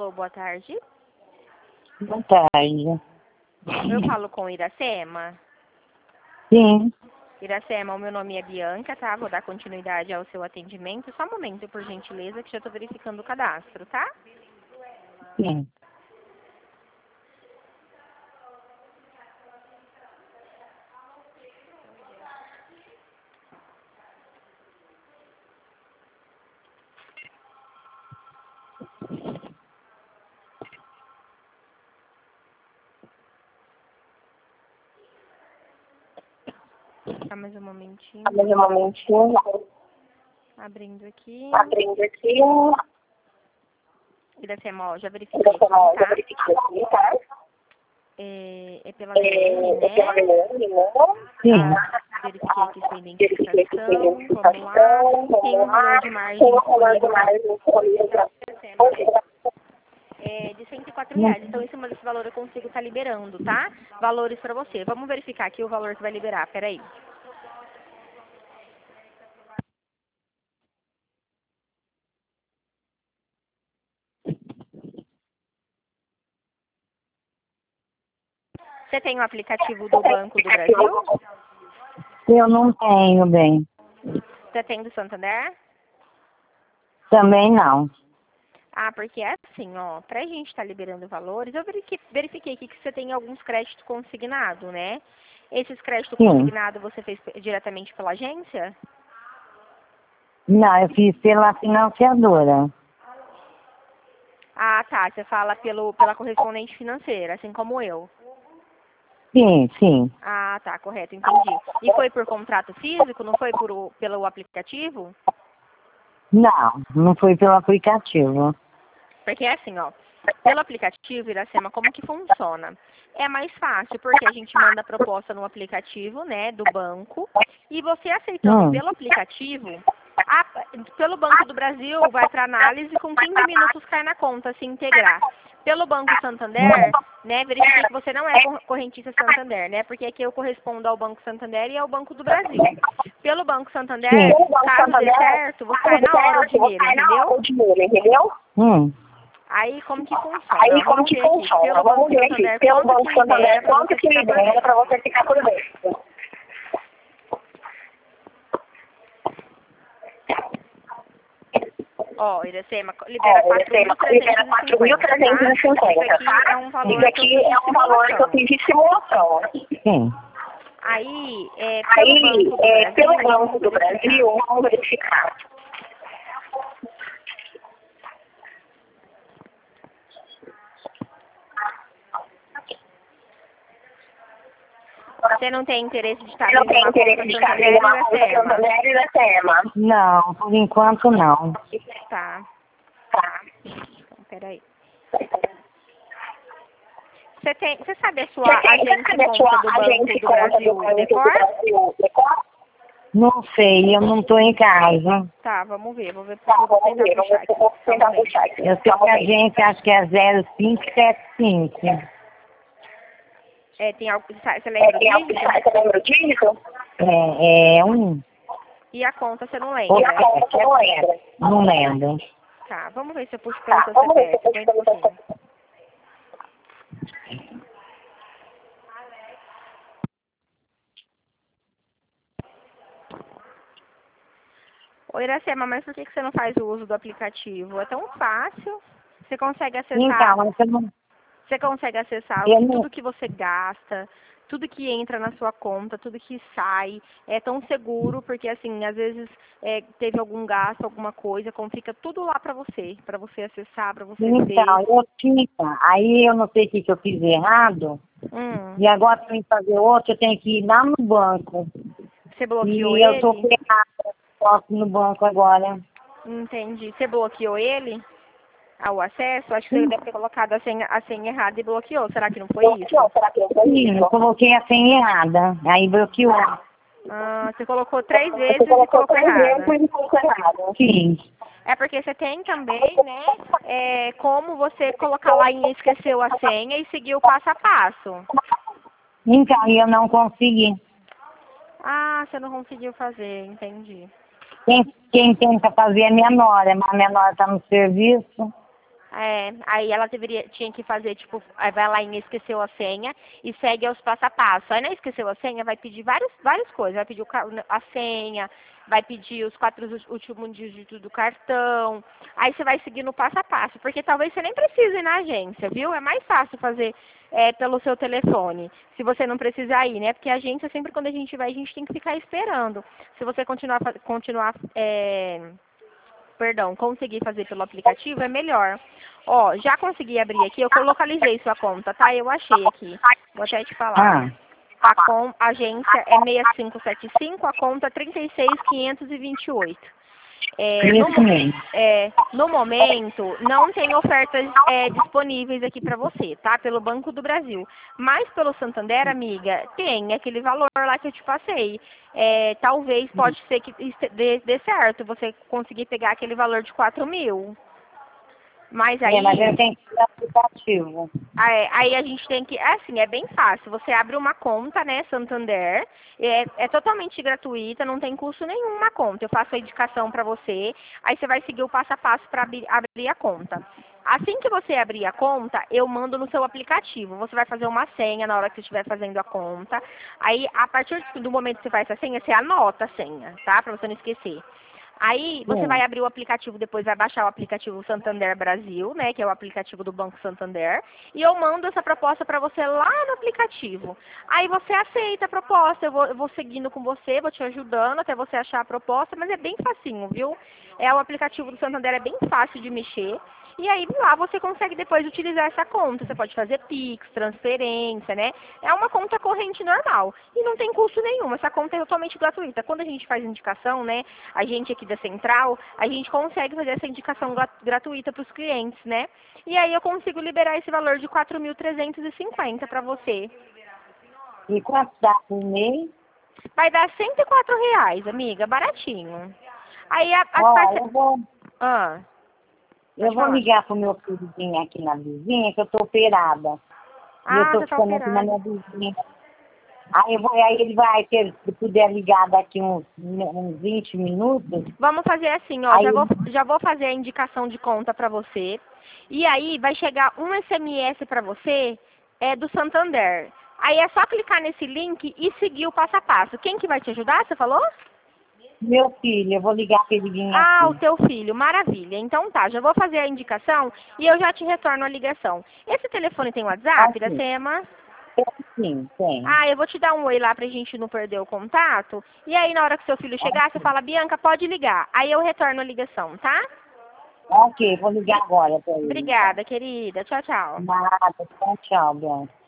Alô, boa tarde. Boa tarde. Eu falo com Iracema. Sim. Iracema, o meu nome é Bianca, tá? Vou dar continuidade ao seu atendimento. Só um momento, por gentileza, que já estou verificando o cadastro, tá? Sim. Tá, mais um momentinho. Mais um momentinho. Abrindo aqui. Abrindo aqui. Iracema, ó, já verifiquei aqui, Já tá? verifiquei aqui, tá? É pela Milene, né? Pela Milene, né? Sim. Verifiquei aqui sua Verifiquei aqui sua identificação. Vamos lá. Tem um valor de margem Tem um valor de disponível para margem disponível para de R$ 104. Então, em cima desse valor eu consigo estar liberando, tá? Valores para você. Vamos verificar aqui o valor que vai liberar. Peraí. Você tem o aplicativo do Banco do Brasil? Eu não tenho, bem. Você tem do Santander? Também não. Ah, porque é assim, ó, pra gente estar liberando valores, eu verifiquei aqui que você tem alguns créditos consignados, né? Esses créditos Sim. consignados você fez diretamente pela agência? Não, eu fiz pela financiadora. Ah, tá. Você fala pela correspondente financeira, assim como eu. Sim, sim. Ah, tá, correto, entendi. E foi por contrato físico, não foi pelo aplicativo? Não foi pelo aplicativo. Porque é assim, ó, pelo aplicativo, Iracema, como que funciona? É mais fácil, porque a gente manda a proposta no aplicativo, né, do banco, e você aceitando pelo aplicativo, pelo Banco do Brasil vai para análise, com 15 minutos cai na conta, se integrar. Pelo Banco Santander, né, verifiquei que você não é correntista Santander, né, porque aqui eu correspondo ao Banco Santander e ao Banco do Brasil. Pelo Banco Santander, caso dê certo, você cai na hora o dinheiro, entendeu? Aí, como que funciona? Vamos ver aqui. Pelo Banco Santander, quanto que libera para você ficar por dentro? Ó, Iracema, libera 4.350, tá? Isso aqui é um valor que eu fiz de simulação. Sim. Aí, pelo Banco do Brasil, vamos verificar. Você não tem interesse de estar abrindo uma conta Santander, Iracema? Não, por enquanto não. Tá. Então, peraí. Você sabe a sua agência de conta do Banco do Brasil, Decor? Não sei, eu não estou em casa. Tá, vamos ver. Vou tentar puxar aqui. Eu sei que a agência acho que é 0575. Tem algo, você lembra o dígito? É um. E a conta você não lembra? Não lembro. Tá, vamos ver se eu puxo pelo seu CPF. Aguenta um pouquinho. Oi, Iracema, mas por que você não faz o uso do aplicativo? É tão fácil. Você consegue acessar. Você consegue acessar tudo que você gasta, tudo que entra na sua conta, tudo que sai. É tão seguro, porque assim, às vezes teve algum gasto, alguma coisa, como fica tudo lá pra você acessar, pra você ver. Aí eu não sei o que eu fiz errado. E agora para eu fazer outro, eu tenho que ir lá no banco. Você bloqueou ele? E eu estou ferrada no banco agora. Entendi. Você bloqueou ele? Ao acesso? Acho que você deve ter colocado a senha errada e bloqueou. Será que não foi isso? Sim, eu coloquei a senha errada. Aí bloqueou. Ah, você colocou 3 vezes e colocou errada. Sim. É porque você tem também, né, como você colocar lá e esqueceu a senha e seguir o passo a passo. Então, eu não consegui. Ah, você não conseguiu fazer, entendi. Quem tenta fazer é minha nora, mas a minha nora está no serviço. Aí ela tinha que fazer, tipo, vai lá em esqueceu a senha e segue aos passo a passo. Aí na esqueceu a senha vai pedir várias coisas. Vai pedir a senha, vai pedir os 4 últimos dígitos do cartão. Aí você vai seguir no passo a passo, porque talvez você nem precise ir na agência, viu? É mais fácil fazer pelo seu telefone, se você não precisar ir, né? Porque a agência, sempre quando a gente vai, a gente tem que ficar esperando. Se você conseguir fazer pelo aplicativo, é melhor. Ó, já consegui abrir aqui, eu localizei sua conta, tá? Eu achei aqui. Vou até te falar. A agência é 6575, a conta 36528. No momento, não tem ofertas disponíveis aqui para você, tá? Pelo Banco do Brasil. Mas pelo Santander, amiga, tem aquele valor lá que eu te passei. Talvez, pode ser que dê certo você conseguir pegar aquele valor de 4.000. Mas aí... mas eu tenho que ir no aplicativo. Aí a gente tem que... Assim, é bem fácil. Você abre uma conta, né, Santander. É totalmente gratuita, não tem custo nenhum uma conta. Eu faço a indicação para você. Aí você vai seguir o passo a passo para abrir a conta. Assim que você abrir a conta, eu mando no seu aplicativo. Você vai fazer uma senha na hora que você estiver fazendo a conta. Aí, a partir do momento que você faz essa senha, você anota a senha, tá? Para você não esquecer. Aí você vai abrir o aplicativo, depois vai baixar o aplicativo Santander Brasil, né, que é o aplicativo do Banco Santander, e eu mando essa proposta para você lá no aplicativo. Aí você aceita a proposta, eu vou seguindo com você, vou te ajudando até você achar a proposta, mas é bem facinho, viu? O aplicativo do Santander é bem fácil de mexer. E aí lá você consegue depois utilizar essa conta. Você pode fazer Pix, transferência, né? É uma conta corrente normal. E não tem custo nenhum. Essa conta é totalmente gratuita. Quando a gente faz indicação, né? A gente aqui da Central, a gente consegue fazer essa indicação gratuita para os clientes, né? E aí eu consigo liberar esse valor de 4.350 para você. E quanto dá por mês? Vai dar R$104, amiga. Baratinho. Aí eu vou ligar pro meu filhozinho aqui na vizinha, que eu tô operada. E eu tô ficando aqui na minha vizinha. Aí ele vai, se puder ligar daqui uns 20 minutos. Vamos fazer assim, ó. Já vou fazer a indicação de conta pra você. E aí vai chegar um SMS pra você, do Santander. Aí é só clicar nesse link e seguir o passo a passo. Quem que vai te ajudar, você falou? Meu filho, eu vou ligar para ele vir aqui. O teu filho, maravilha. Então tá, já vou fazer a indicação e eu já te retorno a ligação. Esse telefone tem WhatsApp, Iracema? Sim, tem. Eu vou te dar um oi lá pra gente não perder o contato. E aí na hora que seu filho chegar, você fala, Bianca, pode ligar. Aí eu retorno a ligação, tá? Ok, vou ligar agora pra ele. Obrigada, querida. Tchau, tchau. Nada, tchau, Bianca.